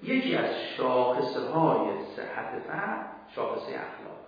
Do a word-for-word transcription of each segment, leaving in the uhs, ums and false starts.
یکی از شاخصه های صحت فهم شاخصه اخلاق.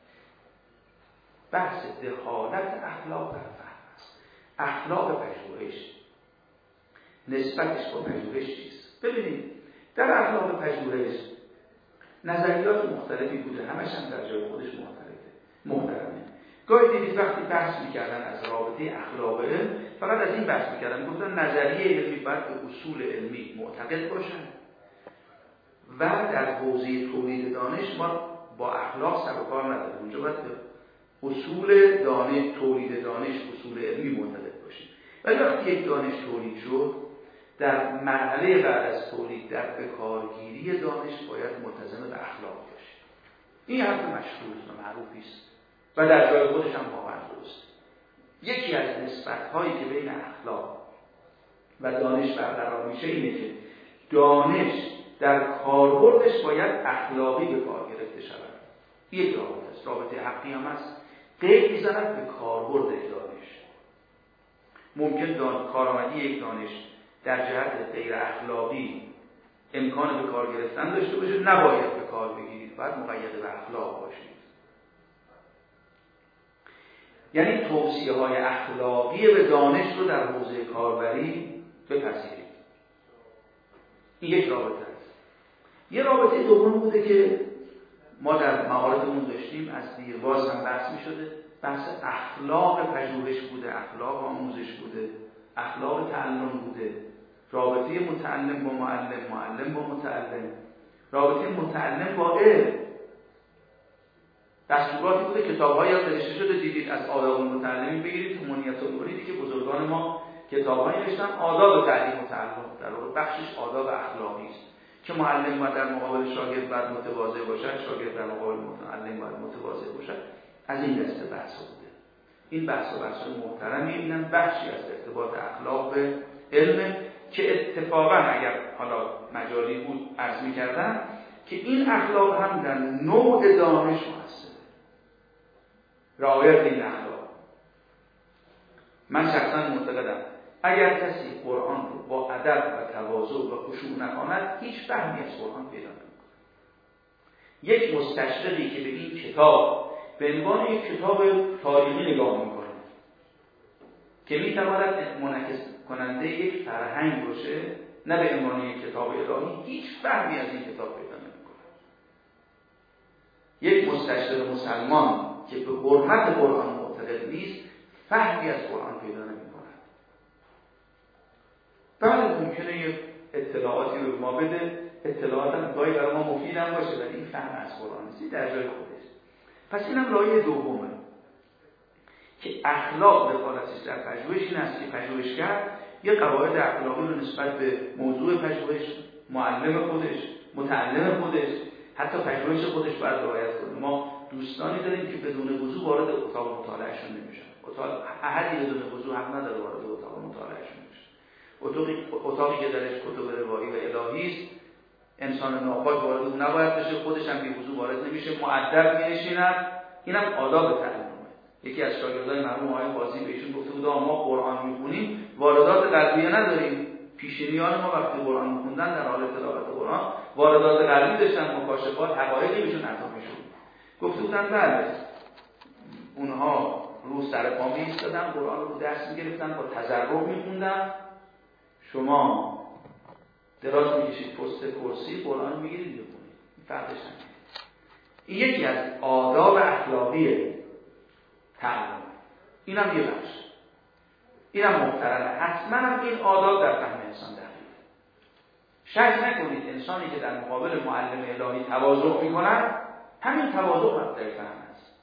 بحث دخالت اخلاق در فهم است. اخلاق پژوهش نسبتش با پژوهش چیست؟ ببینید در اخلاق پژوهش نظریات مختلفی بوده، همش هم در جای خودش مختلفه محترمه. گاهی دیدید وقتی بحث میکردن از رابطه اخلاق علم فقط از این بحث میکردن، گفتن نظریه علمی باید به اصول علمی معتقد باشن و در حوزه تولید دانش ما با اخلاق سر و کار نداریم، اونجا باید به اصول دانش تولید دانش اصول علمی معتقد باشیم. ولی وقتی یک دانش تولید شد در مرحله بعد از تولید در بکارگیری دانش باید ملتزم به اخلاق باشه. این حرف مشهور و معروفی است و در جای خودش هم واقعا درست. یکی از نسبت‌هایی که بین اخلاق و دانش برقرار میشه اینه که دانش در کاربردش باید اخلاقی به کار گرفته شود. یک رابطه است، رابطه حقی هم است. قید می‌زند به کاربرد دانش. ممکن دان کارآمدی یک دانش در جهت غیر اخلاقی امکان به کار گرفتن داشته باشه، نباید به کار بگیرید، باید مقید به اخلاق باشید. یعنی توصیه های اخلاقی به دانش رو در حوزه کاربری بپذیرید. این یک رابطه است. یه رابطه دوم بوده که ما در مقالاتمون داشتیم، از دیرباز هم بحث می شده، بحث اخلاق پژوهش بوده، اخلاق آموزش بوده، اخلاق تعلم بوده، رابطه متعلم با معلم، معلم با متعلم، رابطه متعلم با علم. دستوراتی بوده، کتاب‌هایی هم نوشته شده، دیدید از آداب المتعلمین بگیرید تو منیت المرید که بزرگان ما کتاب‌هایی نوشتن آداب تعلیم و تعلم، در واقع بخشش آداب اخلاقی است که معلم باید در مقابل شاگرد باید متواضع باشد، شاگرد در مقابل معلم باید متواضع باشد. از این دسته بحث بوده. این بحث و بحث محترمی، اینم بخشی از ارتباط اخلاق به علم که اتفاقا اگر حالا مجالی بود عرض می‌کردم که این اخلاق هم در نوع دانش مؤثره. رعایت این اخلاق. من شخصا معتقدم اگر کسی قرآن رو با ادب و تواضع و خشوع نخواند هیچ فهمی از قرآن پیدا نمی‌کنه. یک مستشرقی که به این کتاب به عنوان یک کتاب تاریخی نگاه می‌کنه که می‌تواند منعکس کننده یک فرهنگ باشه، نه به عنوان یک کتاب الهی، هیچ فهمی از این کتاب پیدا نمی‌کنه. یک مستشرق مسلمان که به حرمت قرآن معتقد نیست فهمی از قرآن پیدا نمی‌کنه. بعد ممکنه یک اطلاعاتی رو ما بده، اطلاعات هم گاهی برای ما مفید هم باشه ولی این فهم از قرآن نیست، در جای خودش. پس اینم لایه دومه که اخلاق دخالتش در پژوهش این است که پژوهشگر یک قواعد اخلاقی رو نسبت به موضوع پژوهش، معلم خودش، متعلم خودش، حتی پژوهش خودش باید رعایت کنه. ما دوستانی داریم که بدون وضو وارد اتاق مطالعهشون نمیشن. اتاق احدی بدون وضو حق نداره وارد اتاق مطالعهشون بشه. اتاقی اتاقی که درش کتب روایی و الهی است، انسان ناپاک وارد اون نباید بشه، خودش هم بی وضو وارد نمیشه، مؤدب می‌نشیند. اینم آداب تعلیمه. یکی از شاگردای مرحوم آقای قاضی بهشون گفته بود ما قرآن می‌خونیم، واردات قلبی نداریم. پیشینیان ما وقتی قرآن می‌خوندن در حال تلاوت قرآن واردات قلبی داشتن، مکاشفات، حقایقی بهشون عطا می‌شد. گفته بودن بله اونها رو سر پا می‌ایستادن، قرآن رو درس می‌گرفتن، با تضرع می‌خوندن. شما دراز می‌کشید پست کرسی، قرآن می‌گیرید می‌خونید. فرقش همینه. این یکی از آداب اخلاقی تعلم. اینم یه بخش. اینم محترمه. حتما هم این آداب در فهم انسان دخیله. شک نکنید انسانی که در مقابل معلم الهی تواضع می‌کند، همین تواضع مبدأ فهم است.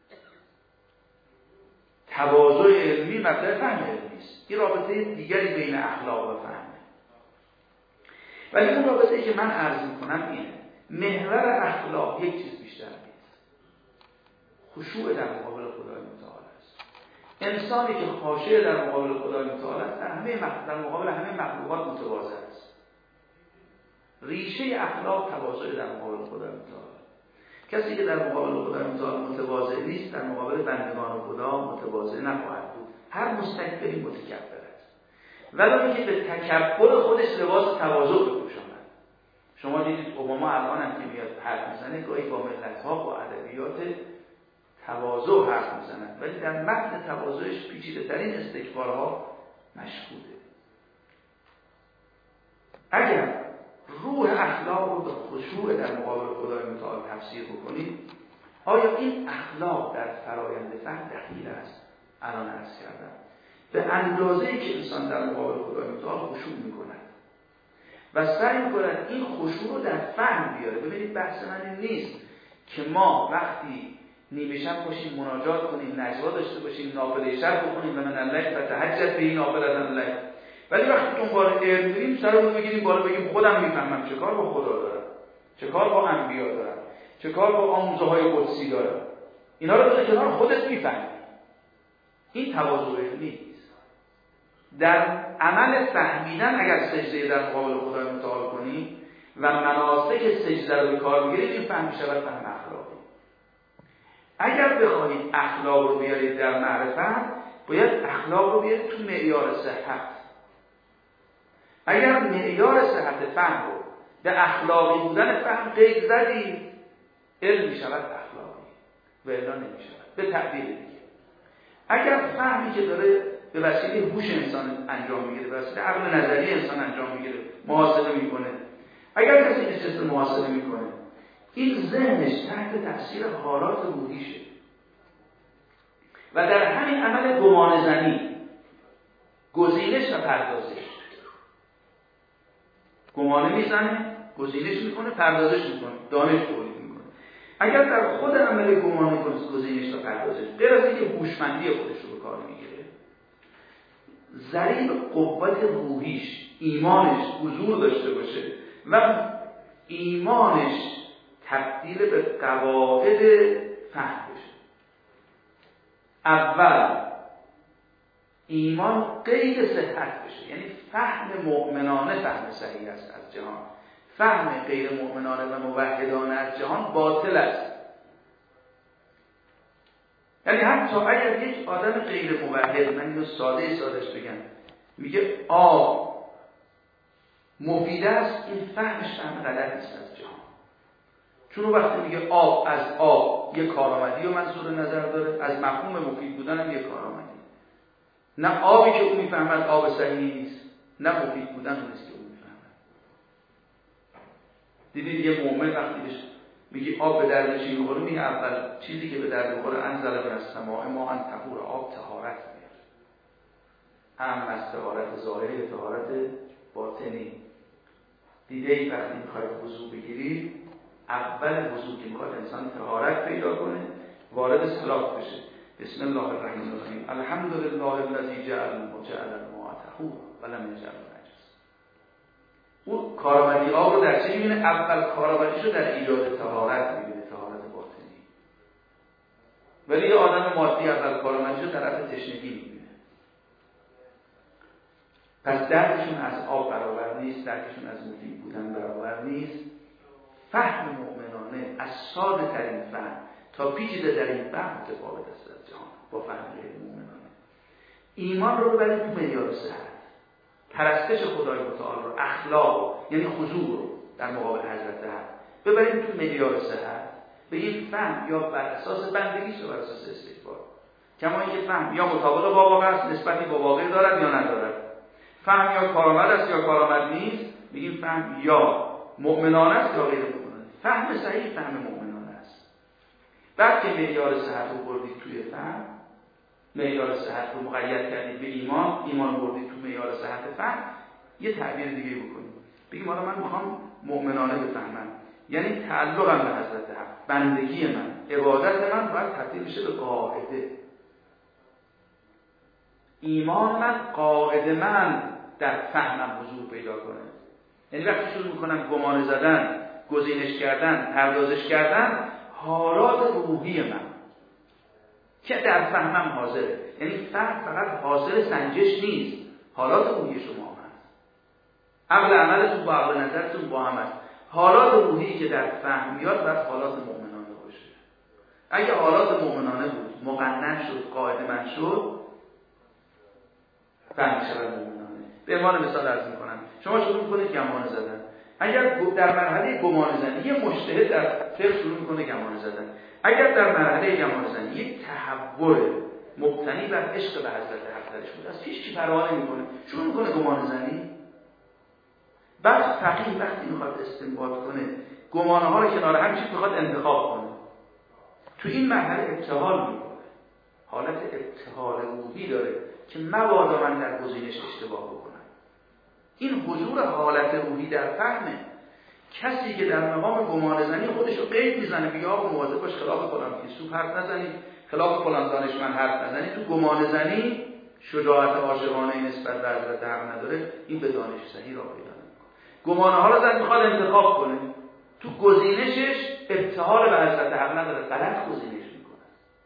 تواضع علمی مبدأ فهم علمی است. این رابطه دیگری بین اخلاق و فهمه. ولی اون رابطه‌ای که من عرض می‌کنم اینه. محور اخلاق یک چیز بیشتر نیست. خشوع در مقابل خدای متعال است. انسانی که خاشع در مقابل خدای متعال است در همه مخ... در مقابل همه مخلوقات متواضع است. ریشه اخلاق تواضع در مقابل خدای متعال. کسی که در مقابل خدای متعال متواضع نیست در مقابل بندگان خدا متواضع نخواهد بود. هر مستکبری متکبر است. ولی اینکه به تکبر خودش لباس تواضع بپوشاند. شما دیدید اوباما الان هم که میاد حرف میزنه گاهی با ملت‌ها با ادبیات تواضع حرف میزنن، ولی در متن تواضعش پیچیده‌ترین استکبارها مشهوده. اگر روح اخلاق رو به خشوع در مقابل خدای متعال تفسیر بکنید، آیا این اخلاق در فرایند فهم دخیل است؟ الان عرض کردم به اندازه‌ای که انسان در مقابل خدای متعال خشوع میکند و سعی میکند این خشوع رو در فهم بیاره. ببینید بحث من این نیست که ما وقتی نیمه شب باشیم مناجات کنیم، نجوا داشته باشیم، نافله شب بخونیم و من الله و تهجد به این نافله الله، ولی وقتی دنبال علم می‌ریم سرمون بگیریم بالا بگیم خودم میفهمم چه کار با خدا دارم، چه کار با انبیا دارم، چه کار با آموزه های قدسی دارم. اینا رو بذار کنار، خودت میفهمی. این تواضع نیست. در عمل فهمیدن اگر سجده در مقابل خدای متعال کنی و مناسک سجده رو به کار بگیرید، این فهم می‌شود فهم اخلاقی. اگر بخواهید اخلاق رو بیارید در معرفت، باید اخلاق رو بیارید تو معیار صحت. اگر معیار صحت فهم رو به اخلاقی بودن فهم قید زدید، علم می‌شود اخلاقی و الا نمی‌شود. به تعبیر دیگه، اگر فهمی که داره به وسیله هوش انسان انجام میگیره، به وسیله عقل نظری انسان انجام میگیره، محاسبه میکنه، اگر کسی که سیستم محاسبه میکنه این ذهنش تحت تاثیر حالات روحیشه و در همین عمل گمان زنی، گزینش و پردازش، گمانه میزنه، گزینش میکنه، پردازش میکنه، دانش تولید میکنه. اگر در خود عمل گمانه گزینش و پردازش غیر از اینکه هوشمندی خودش رو به کار میگیره، ذریب قوت روحیش، ایمانش حضور داشته باشه و ایمانش تبدیل به قواعد فهم بشه. اول ایمان قید صحت بشه، یعنی فهم مؤمنانه فهم صحیح است از جهان. فهم غیر مؤمنانه و موحدانه از جهان باطل است. یعنی حتی اگر یک آدم غیر موحد، من اینو ساده سادهش بگم، میگه آب مفید است، این فهمش فهم غلط نیست از جهان. چون وقتی میگه آب، از آب یک کارآمدی و منظور نظر داره، از مفهوم مفید بودن هم یک کارآمدی. نه آبی که او میفهمد آب صحیحی نیست، نه مفید بودن اون نیست که او میفهمد. دیدید یه مؤمن وقتی بهش میگی آب به درد چی میخوره، میگه اول چیزی که به درد میخوره انزل من السماء ماء طهور، آب طهارت میاره. هم از طهارت ظاهری، طهارت باطنی. دیدید وقتی میخواید وضو بگیرید، اول وضو که میخواد انسان طهارت پیدا کنه، وارد صلات بشه. بسم الله الرحمن الرحیم، الحمد لله الذی جعل جعل الماء طهورا ولم یجعل نجسا. او کارآمدی آب رو در چه میبینه؟ اول کارآمدیشو در ایجاد طهارت میبینه، طهارت باطنی. ولی یه آدم مادی اول کارآمدیشو در طرف تشنگی میبینه. پس درکشون از آب برابر نیست، درکشون از مفید بودن برابر نیست. فهم مؤمنانه از ساده ترین فهم تا پیچیده در این فهم متفاوت است از جهان با فهم غیر مؤمنانه. ایمان رو ببرید تو معیار صحت، پرستش خدای متعال رو، اخلاق یعنی خضوع رو در مقابل حضرت حق ببرید تو معیار صحت. به این فهم یا بر اساس بندگی یا بر اساس استکبار، کما اینکه فهم یا مطابق با واقع است، نسبتی با واقع دارد یا ندارد، فهم یا کارآمد است یا کارآمد نیست، میگیم فهم یا مؤمنانه است یا غیر مؤمنانه. فهم صحیح فهم مؤمنانه است. بعد که معیار صحت رو بردید توی فهم، معیار صحت رو مقید کردید به ایمان، ایمان بردید تو معیار صحت فهم، یه تعبیر دیگه بکنید، بگیم حالا من میخوام مؤمنانه بفهمم، یعنی تعلقم به حضرت حق، بندگی من، عبادت من باید تبدیل بشه به قاعده. ایمان من قاعده من در فهمم حضور پیدا کنه. یعنی وقتی شروع میکنم گمان زدن، گزینش کردن، پردازش کردن، حالات روحی من که در فهمم حاضره. یعنی فهم فقط حاصل سنجش نیست، حالات روحی شما هم هست. عقل عملتون با عقل نظرتون با هم هست. حالات روحی که در فهم میاد باید حالات مؤمنانه باشه. اگه حالات مؤمنانه بود، مقنن شد، قاعده من شد، فهم شود مؤمنانه. به عنوان مثال عرض میکنم، شما شروع کنید گمان زدن. اگر در مرحله گمان زنی یه مجتهد در فقه شروع میکنه گمان زدن، اگر در مرحله گمان زنی یک تحول مبتنی بر عشق به حضرت حق درش بود، از هیچ چی پروا نمیکنه، شروع میکنه گمان زنی. بعد فقیه وقتی میخواد استنباط کنه گمانه ها رو کنار هم چیز میخواد انتخاب کنه، تو این مرحله ابتهال میکنه، حالت ابتهال روحی داره که مبادا من در گزینش اشتباه بکنم. این حضور حالت روحی در فهمه. کسی که در مقام گمان زنی خودش رو قید میزنه، بیا آقا مواظب باش خلاف فلان فیلسوف حرف نزنی، خلاف فلان دانشمند حرف نزنی، تو گمان زنی شجاعت عاشقانه نسبت به حضرت حق نداره، این به دانش صحیح را پیدا نمیکنه. گمانه ها رو زن میخواد انتخاب کنه، تو گزینشش ابتهال به حضرت حق نداره، غلط گزینش میکنه.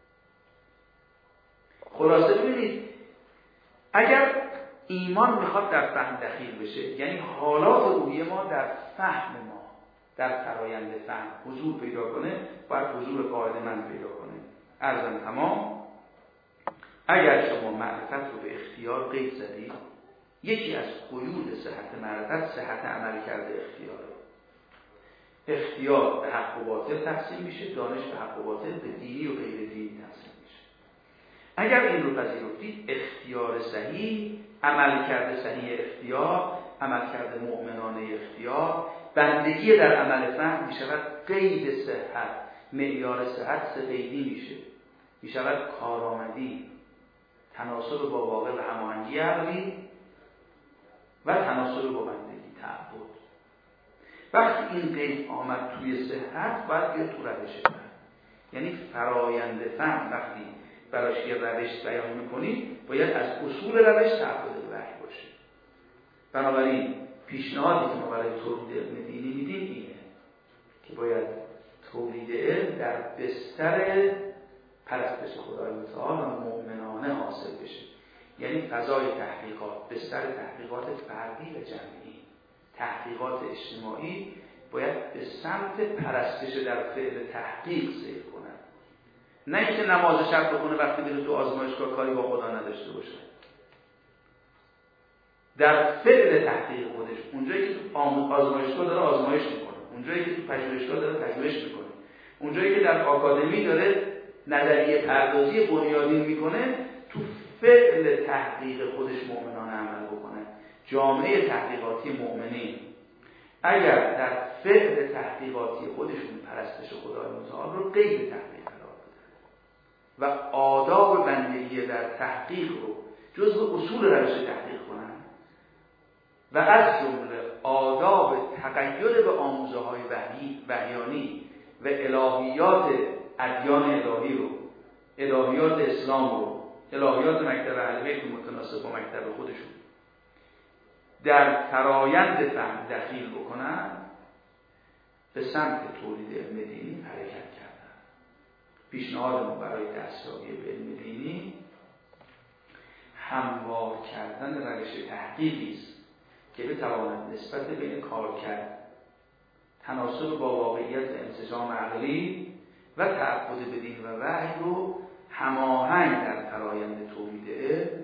خلاصه ببینید اگر ایمان میخواد در فهم دخیل بشه، یعنی حالات روحی ما در فهم ما، در فرایند فهم حضور پیدا کنه، باید حضور قاعدمند پیدا کنه. عرضم تمام. اگر شما معرفت رو به اختیار قید زدید، یکی از قیود صحت معرفت صحت عمل کرده اختیاره. اختیار به حق و باطل تقسیم میشه، دانش به حق و باطل، به دینی و غیر دینی تقسیم میشه. اگر این رو پذیرفتید، اختیار صحیح، عمل کرده صحیح اختیار، عمل کرده مؤمنانه اختیار، بندگی در عمل فهم میشود قید صحت، معیار صحت سه قیدی میشه، میشود کارآمدی، تناسب با واقع و هماهنگی عقلی و تناسب با بندگی، تعبد. وقتی این قید آمد توی صحت، باید بیاد تو روش فهم. یعنی فرایند فهم وقتی براش یه روش بیان میکنید، باید از اصول روش تعبد وحی باشه. بنابراین پیشنهادی که ما برای تولید علم دینی میدیم اینه که باید تولید علم در بستر پرستش خدای متعال و مؤمنانه حاصل بشه. یعنی فضای تحقیقات، بستر تحقیقات فردی و جمعی، تحقیقات اجتماعی باید به سمت پرستش در فعل تحقیق سیر کنه. نه اینکه نماز شب بخونه وقتی بره تو آزمایشگاه کاری با خدا نداشته باشه. در فعل تحقیق خودش، اونجایی که تو آزمایشگاه داره آزمایش میکنه، اونجایی که تو پژوهشگاه داره پژوهش میکنه، اونجایی که در آکادمی داره نظریه پردازی بنیادین میکنه، تو فعل تحقیق خودش مؤمنانه عمل بکنه. جامعه تحقیقاتی مؤمنین اگر در فعل تحقیقاتی خودشون پرستش خدای متعال رو قید تحقیق قرار بدن و آداب بندگی در تحقیق رو جزو اصول روش تحقیق کنن و از جمله آداب تقید به آموزه های وحی وحیانی و الهیات ادیان الهی رو، الهیات اسلام رو، الهیات مکتب اهل بیت متناسب با مکتب خودشون در فرایند فهم دخیل بکنن، به سمت تولید علم دینی حرکت کردن. پیشنهاد ما برای دستیابی به علم دینی هموار کردن روش تحقیقی است که بتواند نسبت بین کارکرد، تناسب با واقعیت انسجام عقلی و تعبد به دین و وحی رو هماهنگ در فرایند تولید علم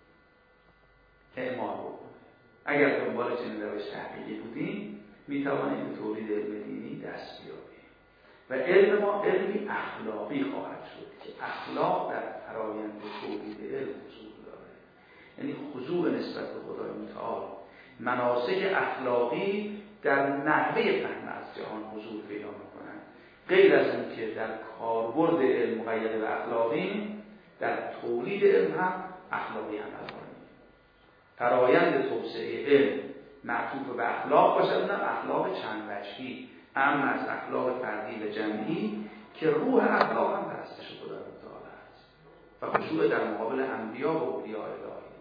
اعمال بکنه. اگر دنبال چنین روش تحقیقی بودیم، میتوانیم به تولید علم دینی دست بیابیم و علم ما علمی اخلاقی خواهد شد که اخلاق در فرایند تولید علم حضور داره. یعنی حضور نسبت به خدای متعال، مناسک اخلاقی در نحوه فهم از جهان حضور پیدا میکنند. غیر از این که در کاربرد علم مقید به اخلاقی، در تولید علم هم اخلاقی عمل کنیم. فرایند توسعه علم معطوف به اخلاق باشد، اونم اخلاق چند وجهی، اما از اخلاق فردی و جمعی که روح اخلاق هم پرستش خدای متعال است و خشوع در مقابل انبیا و اولیاء الهی.